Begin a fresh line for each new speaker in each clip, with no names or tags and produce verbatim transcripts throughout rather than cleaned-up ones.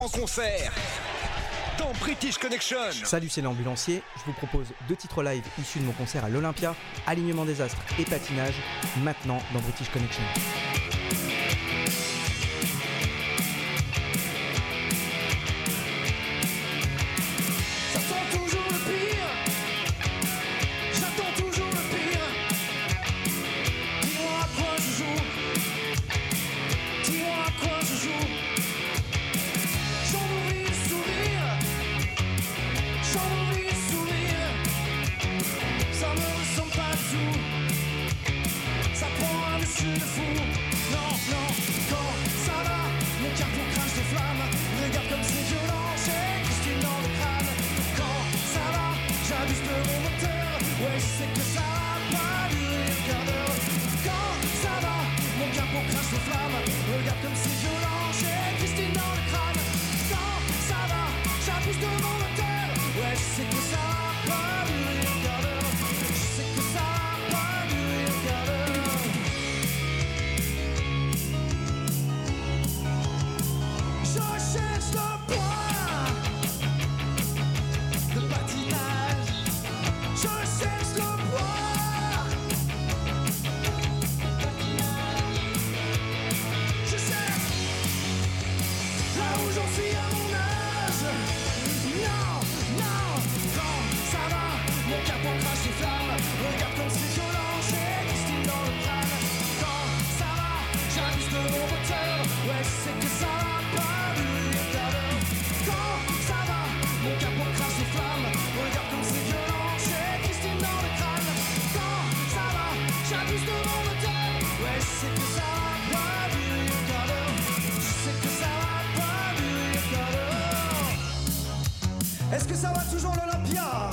En concert dans British Connection.
Salut, c'est l'ambulancier. Je vous propose deux titres live issus de mon concert à l'Olympia, Alignement des astres et Patinage, maintenant dans British Connection.
Est-ce que ça va toujours l'Olympia?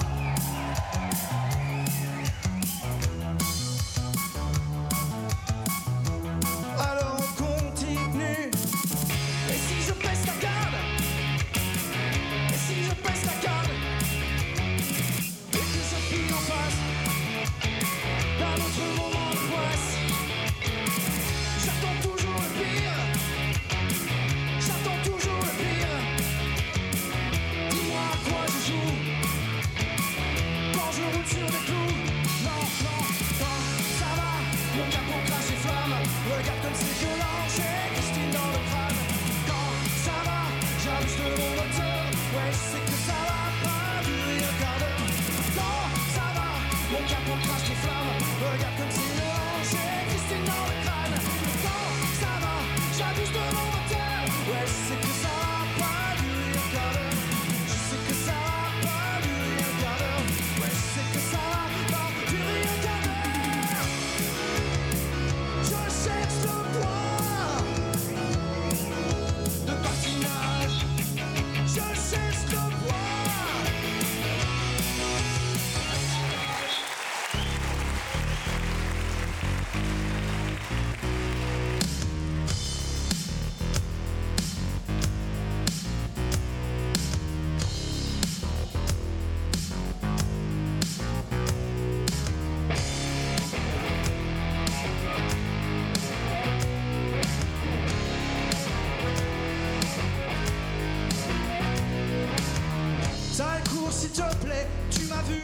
Alors on continue. Et si je baisse la garde? Et si je baisse la garde? Et que je file en face d'un autre moment de poisse. J'attends toujours le pire. J'attends toujours le pire. Dis-moi à quoi je joue quand je roule sur des clous. Non, non, non, ça va. Mon capot crache les flammes. Regarde comme c'est violent. J'ai Christine dans le crâne. Quand ça va, j'abuse de mon moteur. Ouais, je sais que ça va pas durer un quart d'heure. Quand ça va, mon capot crache les flammes. Regarde comme c'est violent. J'ai Christine dans le crâne. Quand ça va, j'abuse de mon moteur. Ouais, je sais que ça va pas durer un quart d'heure. Je sais que ça va pas durer un quart d'heure. Ouais, je sais que ça va pas durer un quart d'heure. Je cherche le point de patinage. Je cherche le point. Ça court s'il te plaît, tu m'as vu.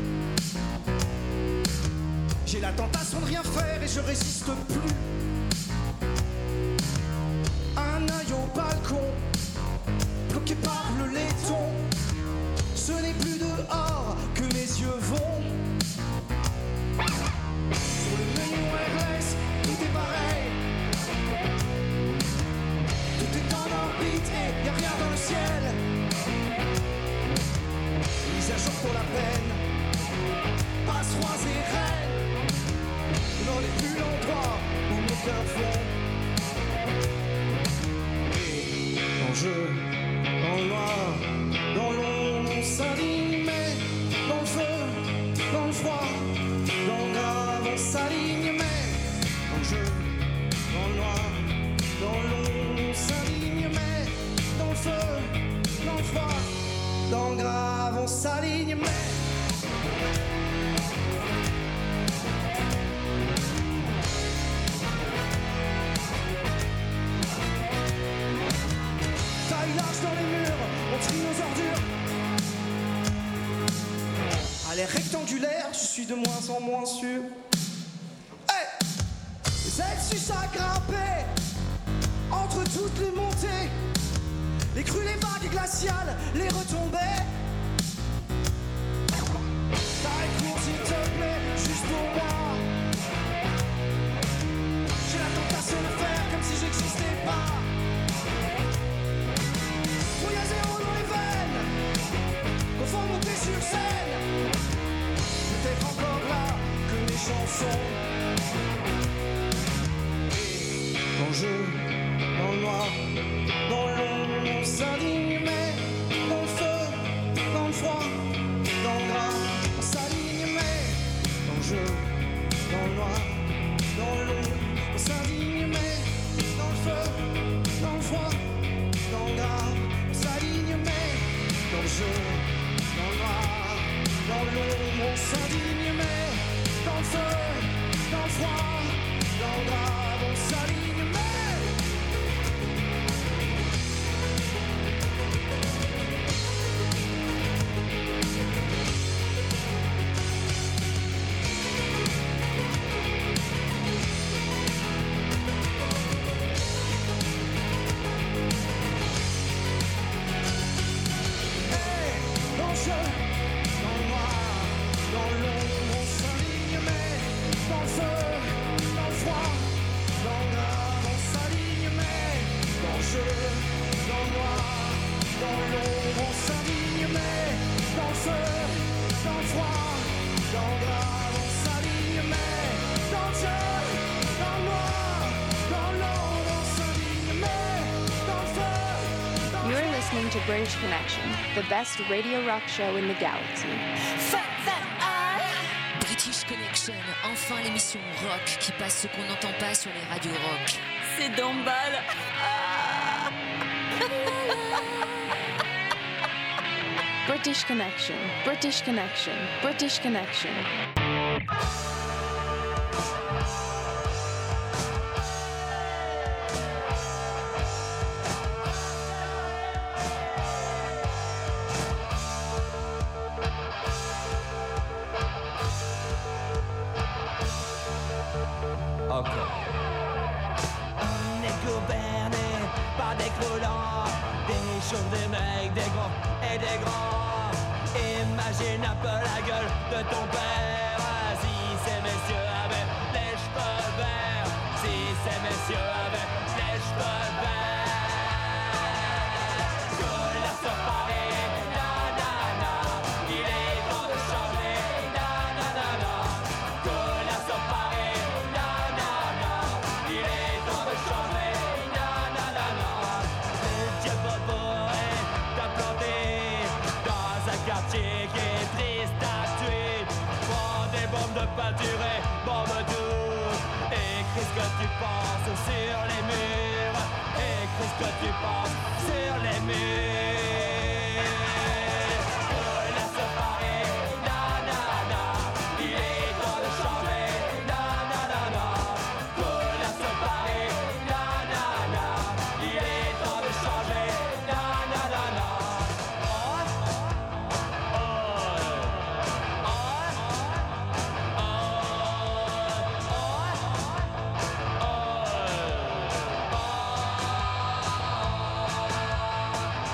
J'ai la tentation de rien faire et je résiste plus. Un œil au balcon, bloqué par le laiton. Ce n'est plus dehors que mes yeux vont. Sur le menu R S, tout est pareil. Tout est en orbite et y'a rien dans le ciel. Mise à jour pour la peine. Passe rois et reines. Dans les plus l'endroit où nos cœurs vont. Et l'enjeu, dans le noir, dans l'ombre, on s'aligne. Mais dans le feu, dans le froid, dans le grave, on s'aligne. Mais dans le jeu, dans le noir, dans l'ombre, on s'aligne. Mais dans le feu, dans le froid, dans le grave, on s'aligne. Mais taille large dans les les murs, on trie nos ordures. À l'air rectangulaire, je suis de moins en moins sûr. Hey, les ailes sus à grimper entre toutes les montées, les crues, les vagues glaciales, les retombées. Taille court s'il te plaît, juste pour moi. J'ai la tentation de faire comme si j'existais pas. Pour y a zéro dans les veines, qu'on faut monter sur scène. Peut-être encore là que mes chansons. Dans le jeu, dans le noir, dans l'ombre, on s'aligne, mais dans le feu, dans le froid, dans le gras, on s'aligne, mais dans le jeu, dans le noir, dans l'ombre, on s'aligne, mais dans le feu, dans le froid, dans le gras, on s'aligne, mais dans le jeu, dans le noir, dans l'ombre, on s'aligne, mais dans le feu, dans le froid, dans le gras, on s'aligne, mais
To British Connection, the best radio rock show in the galaxy.
British Connection, enfin l'émission rock qui passe ce qu'on n'entend pas sur les radios rock.
C'est Dombal. Ah.
British Connection, British Connection, British Connection.
On est gouverné par des croulants, des chauves, des mecs, des gros et des grands. Imagine un peu la gueule de ton père. Si ces messieurs avaient les cheveux verts, si ces messieurs avaient les cheveux verts. Couleur sur Paris, nanana, il est temps de changer, nanana. Couleur sur Paris, nanana, il est temps de changer, nanana. Le dieu Bobo est implanté dans un quartier qui est triste à tuer. Prends des bombes de peinture et bombes douces. Écris ce que tu penses sur les murs. Écris ce que tu penses sur les murs. Couleur sur Paris, nanana, il est temps de changer, nanana. Couleur sur Paris, nanana, il est temps de changer, nanana. Oh, oh, oh, oh, oh, oh.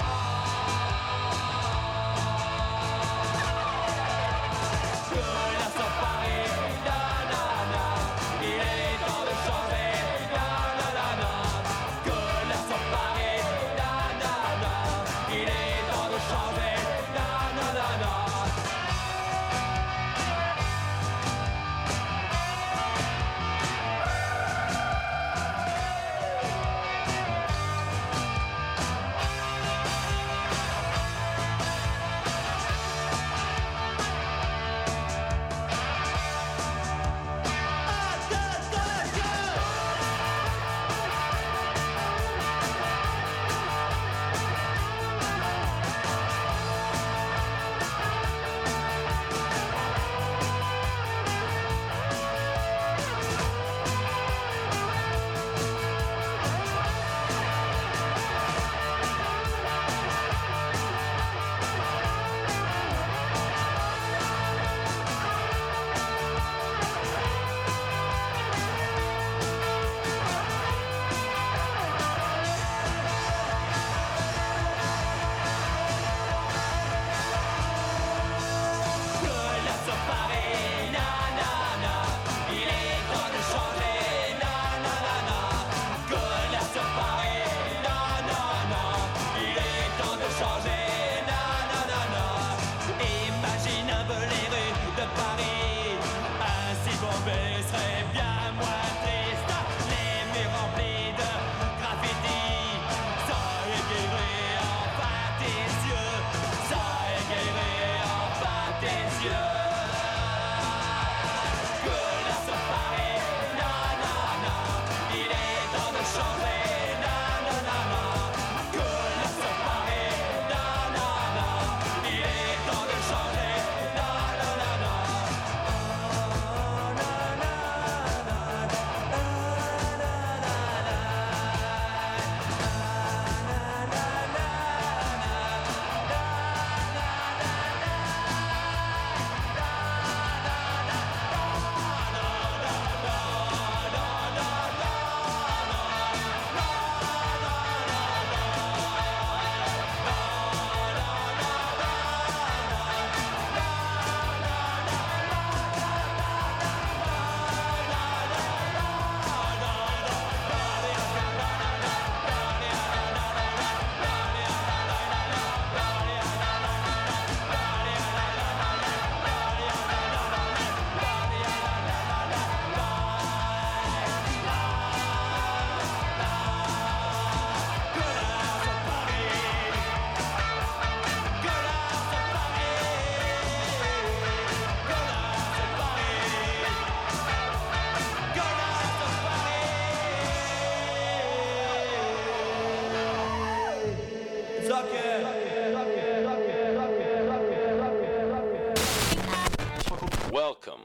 Welcome.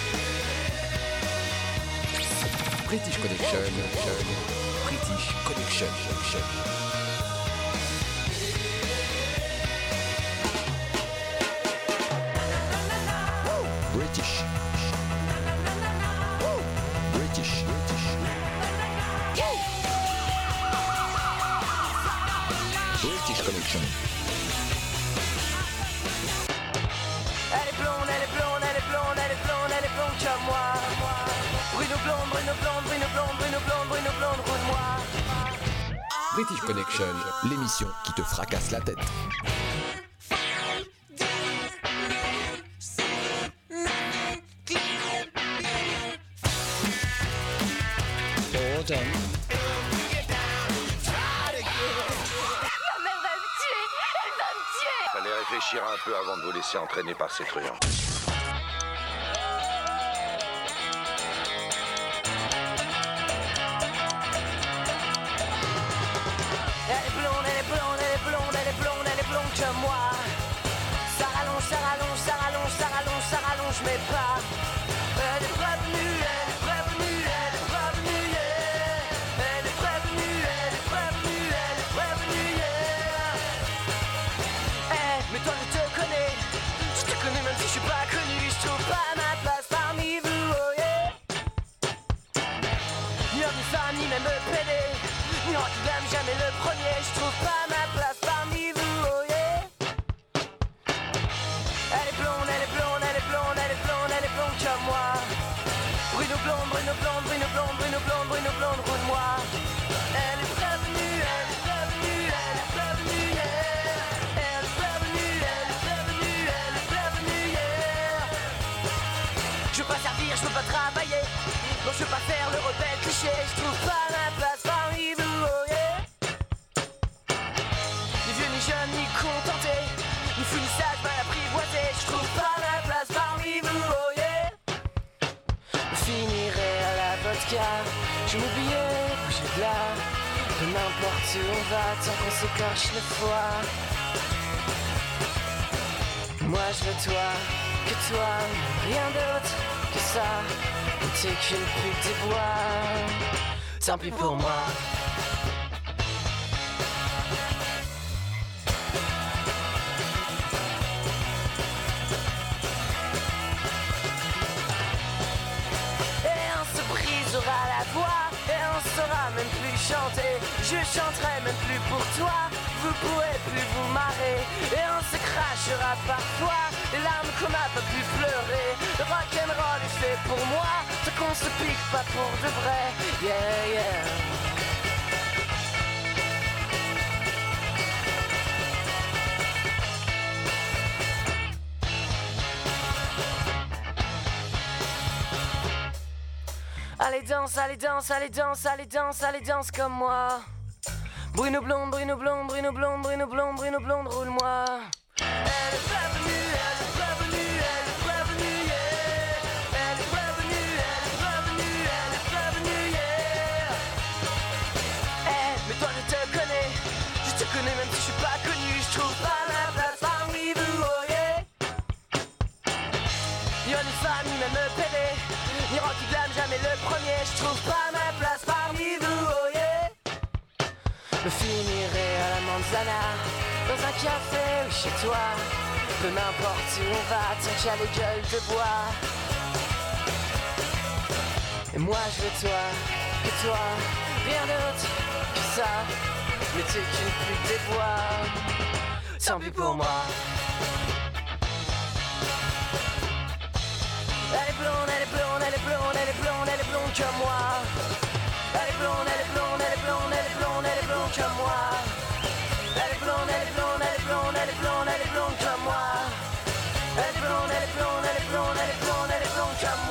British Connection. British Connection. British. British. British Connection.
Elle est blonde, elle est blonde, elle est blonde, elle est blonde, elle est blonde comme moi. Bruno blonde, Bruno blonde, Bruno blonde, Bruno blonde, Bruno blonde, roule-moi.
British Connection, l'émission qui te fracasse la tête.
Fallait réfléchir un peu avant de vous laisser entraîner par ces truands.
Elle est blonde, elle est blonde, elle est blonde, elle est blonde, elle est blonde comme moi. Ça rallonge, ça rallonge, ça rallonge, ça rallonge, ça rallonge mes pas. Elle est prévenue, elle est prévenue, elle est prévenue, yeah. Elle est prévenue, elle est prévenue, elle est prévenue, yeah. Eh, mais toi je te connais, je te connais même si je suis pas connu, je trouve pas ma place parmi vous, oh yeah. Ni homme, ni femme, ni même pédé. Non, tu n'aimes jamais le premier, je trouve pas ma place parmi vous, oh yeah. Elle est blonde, elle est blonde, elle est blonde, elle est blonde, elle est blonde comme moi. Bruno blonde, Bruno blonde, Bruno blonde, Bruno blonde, Bruno blonde, roule-moi. Elle est prévenue, elle est prévenue, elle est prévenue, yeah. Elle est prévenue, elle est prévenue, elle est prévenue, yeah. Je veux pas servir, je veux pas travailler. Non, je veux pas faire le rebelle cliché, je trouve pas ma place parmi vous, oh yeah. Ni vieux, ni jeune, ni contenté, ni fou, ni sage, mal apprivoisé, je trouve pas ma place parmi vous, oh yeah. Je finirai à la vodka, je m'oubliais, bouger de là. Peu n'importe où on va, tant qu'on s'écorche le foie. Moi je veux toi, que toi, rien d'autre que ça. T'es qu'une pute des bois, tant pis pour moi. Et on se brisera la voix, et on saura même plus chanter. Je chanterai même plus pour toi, vous pourrez plus vous marrer. Et on se crachera parfois, les larmes qu'on n'a pas pu pleurer. Le rock'n'roll est fait pour moi, tant qu'on se pique pas pour de vrai. Yeah, yeah. Allez danse, allez danse, allez danse, allez danse, allez danse comme moi. Bruno blonde, Bruno blonde, Bruno blonde, Bruno blonde, Bruno blonde, roule-moi. Elle est prévenue, elle est prévenue, elle est prévenue, yeah. Elle est prévenue, elle est prévenue, elle est prévenue, yeah. Eh, mais toi je te connais, je te connais même si je suis pas connu, je trouve pas ma place parmi vous, oh yeah. Y'a ni femme, ni même pédé, ni rock qui blâme jamais le premier, je trouve pas ma place parmi vous, oh yeah. Je finirai à la manzana, dans un café ou chez toi. Peu m'importe où on va, tant qu'il y a les gueules de bois. Et moi je veux toi, que toi, rien d'autre que ça. Mais t'es qu'une pute des bois, tant pis pour moi. Elle est blonde, elle est blonde, elle est blonde, elle est blonde, elle est blonde comme moi. Elle est blonde, elle est blonde, elle est blonde, elle est blonde, elle est blonde comme moi. Elle est blonde, elle est blonde, elle est blonde, elle est blonde, elle est blonde comme moi. Elle est blonde, elle est blonde, elle est blonde, elle est blonde, elle est blonde comme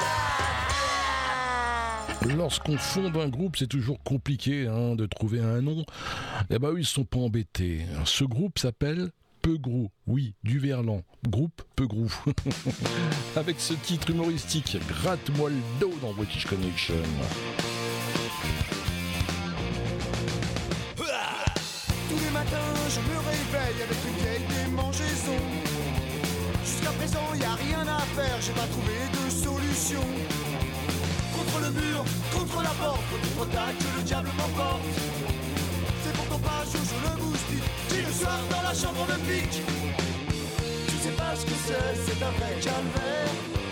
moi.
Lorsqu'on fonde un groupe, c'est toujours compliqué hein, de trouver un nom. Eh ben eux, ils sont pas embêtés. Ce groupe s'appelle Peugrou, oui, du verlan, groupe Peugrou. Avec ce titre humoristique, gratte-moi le dos dans British Connection.
Tous les matins je me réveille avec une vieille démangeaison. Jusqu'à présent y a rien à faire, j'ai pas trouvé de solution. Contre le mur, contre la porte, contre ta que le diable m'emporte. C'est pourtant pas jour, je le boustique, qui le soir dans la chambre me pique. Tu sais pas ce que c'est, c'est un vrai calvaire.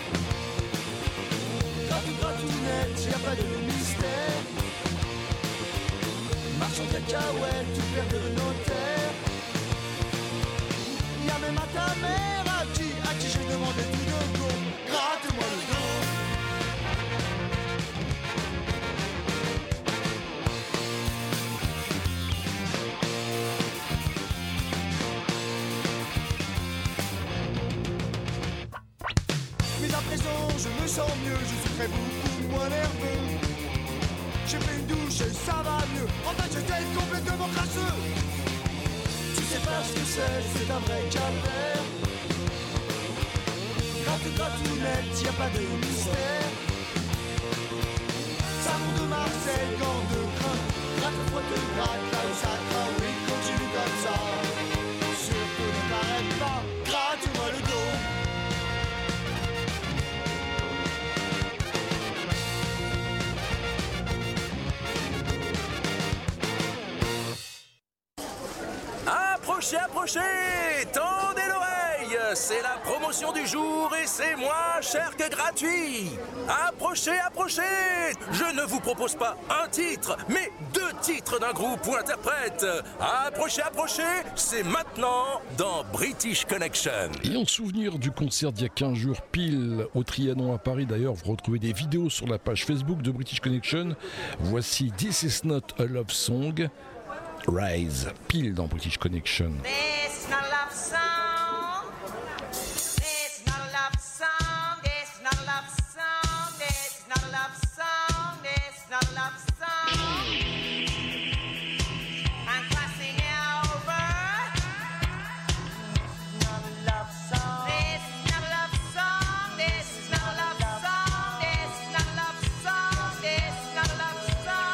Gratte, gratte ou net, y a pas de mystère. Marche en cacahuète, tout perd de notaire. Y'a même à ta mère à qui, à qui j'ai demandé tout de go. Gratte-moi le dos. Mais à présent je me sens mieux, je suis très beaucoup moins nerveux. J'ai pris une douche et ça va mieux. En fait j'étais complètement crasseux. Tu sais pas ce que c'est, c'est un vrai calvaire. Gratte, gratte ou net, y'a pas de mystère. Savon de Marseille, gants de crin. Gratte, frotte, gratte, là où ça craint. Oui, continue comme ça. Surtout ne t'arrête pas, gratte-moi le dos.
Approchez, approchez, tendez l'oreille, c'est la promotion du jour et c'est moins cher que gratuit. Approchez, approchez, je ne vous propose pas un titre, mais deux titres d'un groupe ou interprète. Approchez, approchez, c'est maintenant dans British Connection.
Et en souvenir du concert d'il y a quinze jours pile au Trianon à Paris, d'ailleurs vous retrouvez des vidéos sur la page Facebook de British Connection. Voici This Is Not a Love Song. Rise, pile dans British Connection.
This is not a love song. This is not a love song. This is not a love song. This is not a love song. This is not a love song. I'm crossing over. Not a love song. This is not a love song. This is not a love song. This is not a love song. This is not a love song.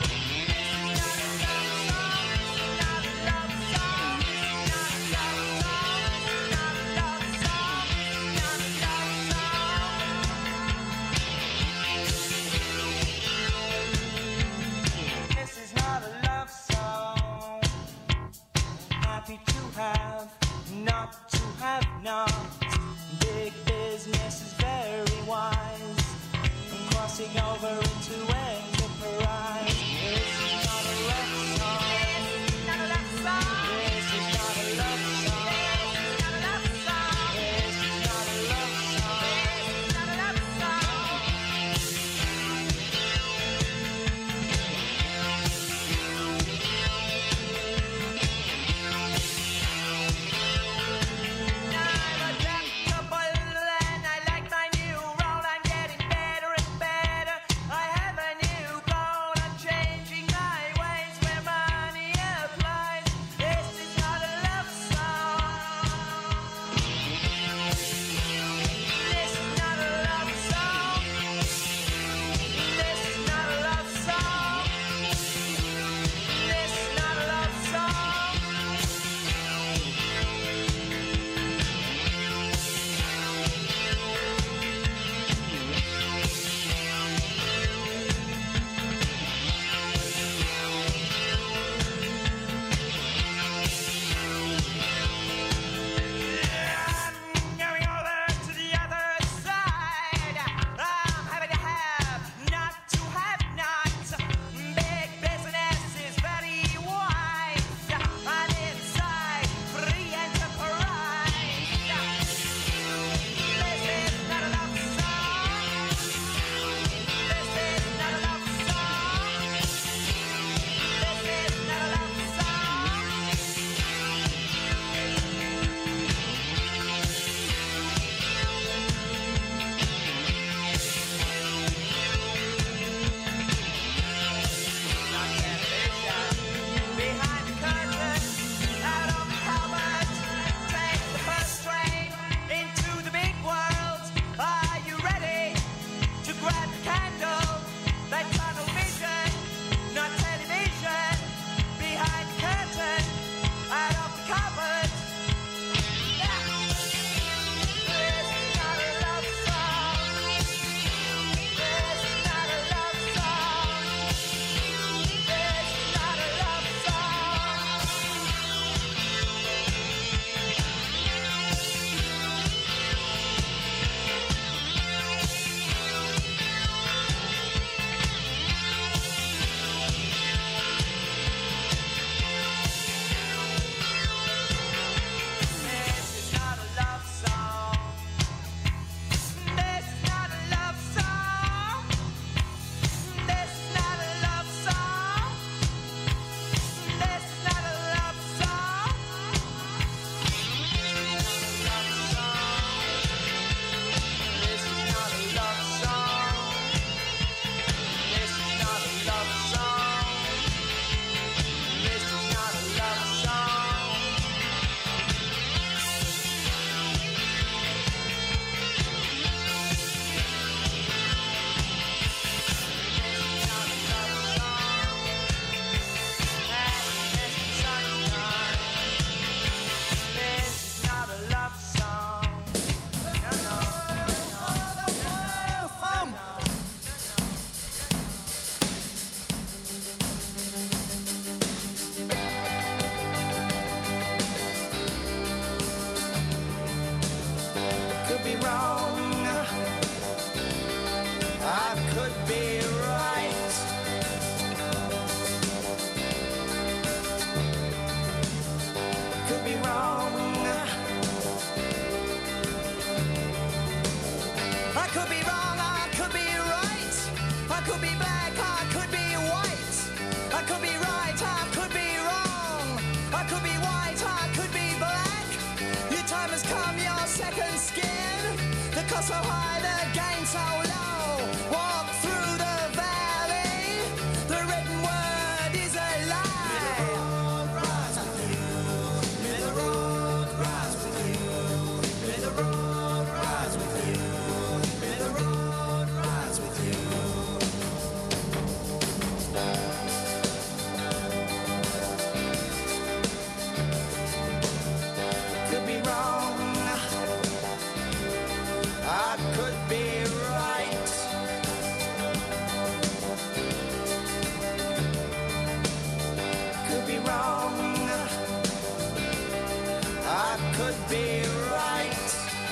Have, not to have not. Big business is very wise. I'm crossing over into enterprise. This is not a love song. This is not a love song. This is not a love song. This is not a love song. This is not a love song. This is not a love song. Change
become your second skin. The cost so high, the gain so low. Walk through the valley. The written word is a lie. May the road rise with you. May the road rise with you. May the road rise with you. May the road rise with you. Could be wrong, I could be right. Could be wrong, I could be right.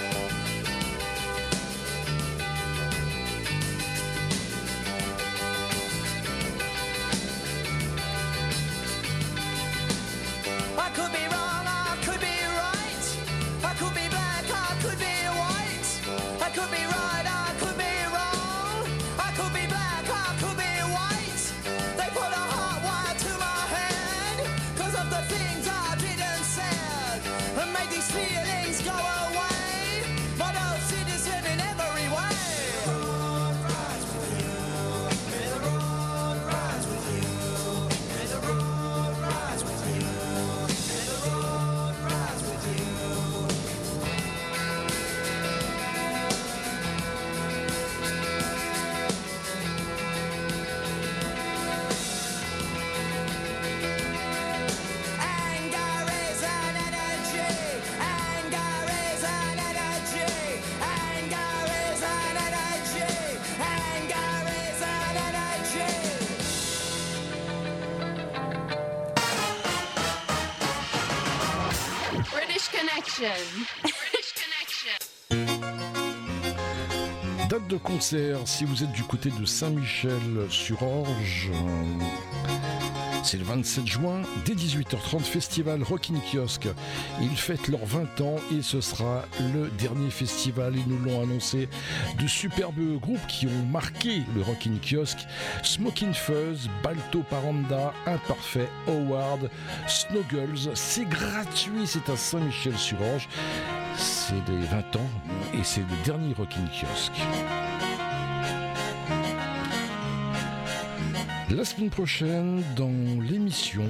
I could be wrong, I could be right. I could be black, I could be white. I could be right, I could be wrong. I could be black, I could be white. They put a hot wire to my head 'cause of the things I didn't say, and made these feelings go away. But those cities live in every way. May the road rise with you. May the road rise with you. May the road rise with you. May the road rise with you. Anger is an energy. Anger is an energy. Anger is an energy. Anger is an energy.
British Connection. British Connection.
Date de concert, si vous êtes du côté de Saint-Michel-sur-Orge, euh, c'est le vingt-sept juin, dès dix-huit heures trente, festival Rockin' Kiosque. Ils fêtent leurs vingt ans et ce sera le dernier festival. Ils nous l'ont annoncé. De superbes groupes qui ont marqué le Rockin' Kiosque: Smokin' Fuzz, Balto Paranda, Imparfait, Howard, Snowgirls. C'est gratuit, c'est à Saint-Michel-sur-Orge. C'est les vingt ans et c'est le dernier Rockin' Kiosque. La semaine prochaine, dans l'émission,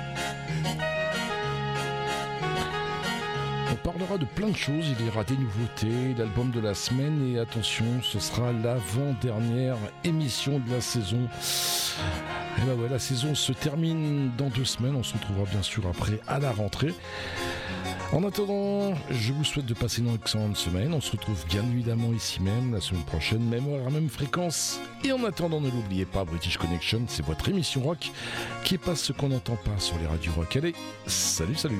on parlera de plein de choses. Il y aura des nouveautés, l'album de la semaine et attention, ce sera l'avant-dernière émission de la saison. Et ben ouais, la saison se termine dans deux semaines. On se retrouvera bien sûr après à la rentrée. En attendant, je vous souhaite de passer une excellente semaine. On se retrouve bien évidemment ici même la semaine prochaine, même heure, même fréquence. Et en attendant, ne l'oubliez pas, British Connection, c'est votre émission rock qui passe ce qu'on n'entend pas sur les radios rock. Allez, salut, salut.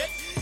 get